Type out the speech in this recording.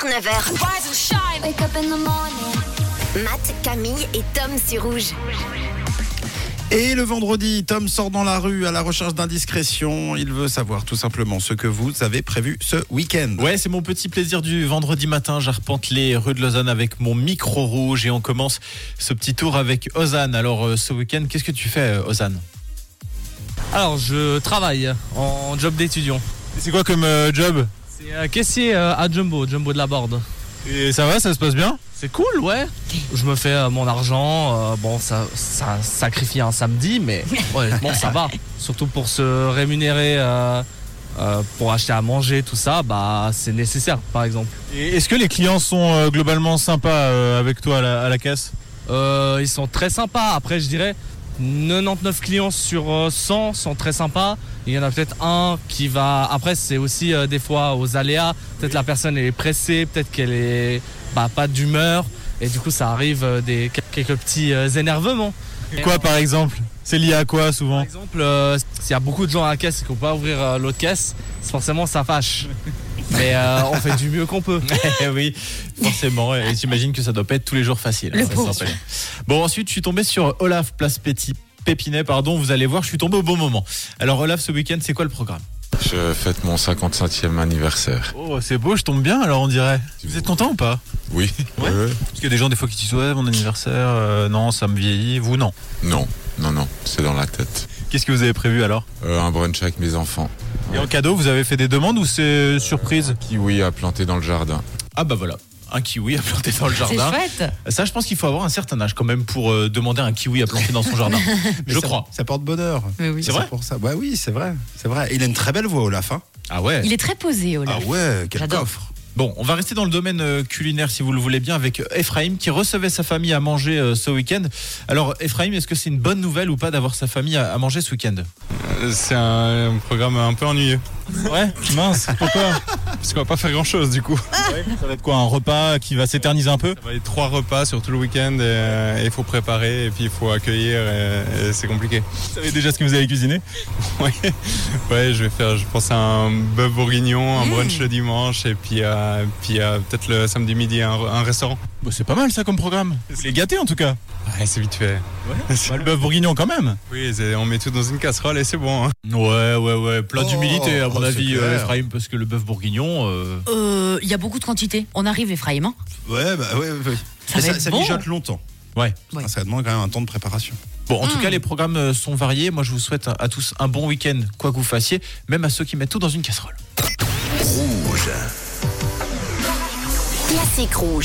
9h. Matt, Camille et Tom sur Rouge. Et le vendredi, Tom sort dans la rue à la recherche d'indiscrétion. Il veut savoir tout simplement ce que vous avez prévu ce week-end. Ouais, c'est mon petit plaisir du vendredi matin. J'arpente les rues de Lausanne avec mon micro rouge et on commence ce petit tour avec Ozan. Alors, ce week-end, qu'est-ce que tu fais, Ozan ? Alors, je travaille en job d'étudiant. C'est quoi comme job ? C'est caissier à Jumbo de la Borde. Et ça va, ça se passe bien ? C'est cool, ouais. Je me fais mon argent. Bon, ça sacrifie un samedi, mais honnêtement, ça va. Surtout pour se rémunérer, pour acheter à manger, tout ça, bah, c'est nécessaire, par exemple. Et est-ce que les clients sont globalement sympas avec toi à la caisse ? Ils sont très sympas. Après, je dirais 99 clients sur 100 sont très sympas. Il y en a peut-être un qui va... Après, c'est aussi des fois aux aléas. Peut-être la personne elle est pressée, peut-être qu'elle est pas d'humeur. Et du coup, ça arrive quelques petits énervements. Et quoi, par exemple ? C'est lié à quoi, souvent ? Par exemple, s'il y a beaucoup de gens à la caisse et qu'on peut pas ouvrir l'autre caisse, forcément, ça fâche. Mais on fait du mieux qu'on peut. Oui, forcément. Et j'imagine que ça doit pas être tous les jours facile. Bon, ensuite, je suis tombé sur Olaf, place Pépinet, vous allez voir, je suis tombé au bon moment. Alors Olaf, ce week-end, c'est quoi le programme ? Je fête mon 55e anniversaire. Oh, c'est beau, je tombe bien alors on dirait. Vous êtes content ou pas ? Oui. Ouais. Parce qu'il y a des gens des fois qui disent ouais, mon anniversaire, non, ça me vieillit. Vous, non ? Non, c'est dans la tête. Qu'est-ce que vous avez prévu alors ? Un brunch avec mes enfants. Et en cadeau, vous avez fait des demandes ou c'est surprise ? Kiwi à planter dans le jardin. Ah bah voilà. Un kiwi à planter dans le jardin. C'est chouette. Ça, je pense qu'il faut avoir un certain âge quand même pour demander un kiwi à planter dans son jardin. Je crois. Ça porte bonheur. Mais oui. C'est vrai ? Pour ça. Ouais, oui, c'est vrai. Il a une très belle voix, Olaf. Hein. Ah ouais. Il est très posé, Olaf. Ah ouais, quel J'adore. coffre. Bon, on va rester dans le domaine culinaire si vous le voulez bien avec Ephraim qui recevait sa famille à manger ce week-end. Alors Ephraim, est-ce que c'est une bonne nouvelle ou pas d'avoir sa famille à manger ce week-end ? C'est un programme un peu ennuyeux. Ouais, mince, pourquoi ? Parce qu'on va pas faire grand chose du coup. Ça va être quoi, un repas qui va s'éterniser un peu ? Ça va être 3 repas sur tout le week-end et il faut préparer et puis il faut accueillir et c'est compliqué. Vous savez déjà ce que vous allez cuisiner ? Ouais, je pense à un bœuf bourguignon, un brunch le dimanche et puis peut-être le samedi midi un restaurant. Bah, c'est pas mal ça comme programme. Vous les gâtez en tout cas. Ouais, c'est vite fait. Bah, le bœuf bourguignon quand même. Oui, on met tout dans une casserole et c'est bon. Hein. Ouais. Plein d'humilité à mon avis, clair. Ephraim, parce que le bœuf bourguignon... Il y a beaucoup de quantité. On arrive, Ephraim. Hein. Ouais. Ça va être Ça bon. mijote longtemps. Ouais. Ouais. Ça demande quand même un temps de préparation. Bon, en tout cas, les programmes sont variés. Moi, je vous souhaite à tous un bon week-end, quoi que vous fassiez, même à ceux qui mettent tout dans une casserole. Classique Rouge.